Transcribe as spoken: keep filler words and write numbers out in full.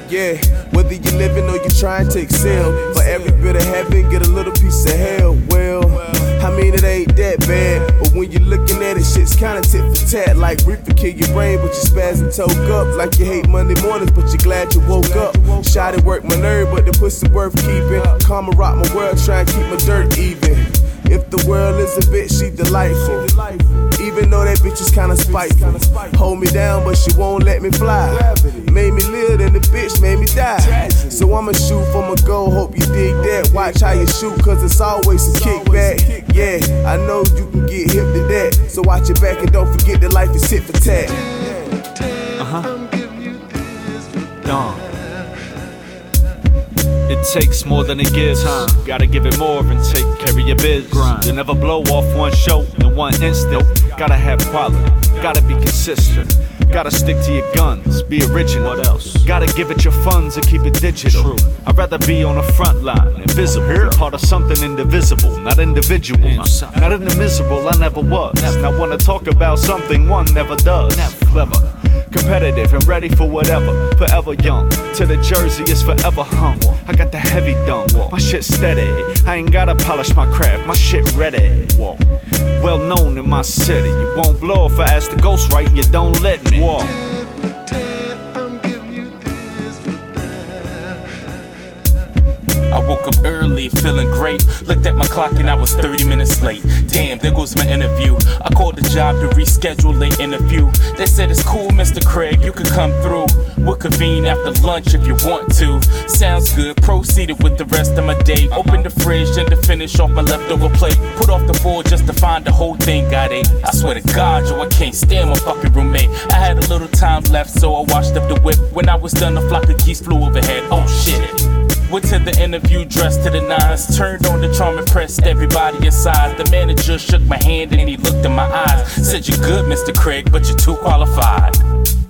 Yeah, whether you're living or you're trying to excel, for every bit of heaven, get a little piece of hell. Well, I mean it ain't that bad, but when you're looking at it, shit's kinda tit for tat. Like reefer kill your brain, but you spaz and toke up. Like you hate Monday mornings, but you're glad you woke up. Shot it work my nerve, but the pussy worth keeping. Karma rock my world, try and keep my dirt even. If the world is a bitch, she delightful. Even though that bitch is kinda spiteful. Hold me down, but she won't let me fly. Made me live, and the bitch made me die. So I'ma shoot for my goal, hope you dig that. Watch how you shoot, cause it's always a kickback. Yeah, I know you can get hip to that. So watch your back and don't forget that life is tit for tat. Uh-huh. Dawn. It takes more than it gives. Time. Gotta give it more and take care of your biz. Grind. You never blow off one show in one instant. Gotta have quality. Gotta be consistent. Gotta stick to your guns. Be original. What else? Gotta give it your funds and keep it digital. True. I'd rather be on the front line, invisible. Here. Part of something indivisible, not individual. Not, not in the miserable, I never was. Never. Now wanna talk about something one never does. Never. Clever. Competitive and ready for whatever, forever young. To the jersey is forever hung. I got the heavy dunk, my shit steady. I ain't gotta polish my craft, my shit ready. Well known in my city. You won't blow if I ask the ghost right and you don't let me. Whoa. I woke up early, feeling great. Looked at my clock and I was thirty minutes late. Damn, there goes my interview. I called the job to reschedule the interview. They said it's cool, Mister Craig, you can come through. We'll convene after lunch if you want to. Sounds good, proceeded with the rest of my day. Opened the fridge and to finish off my leftover plate. Put off the board just to find the whole thing got ate. I swear to God, yo, I can't stand my fucking roommate. I had a little time left, so I washed up the whip. When I was done, a flock of geese flew overhead. Oh shit. Went to the interview dressed to the nines. Turned on the charm, impressed everybody inside. The manager shook my hand and he looked in my eyes. Said, "You're good, Mister Craig, but you're too qualified."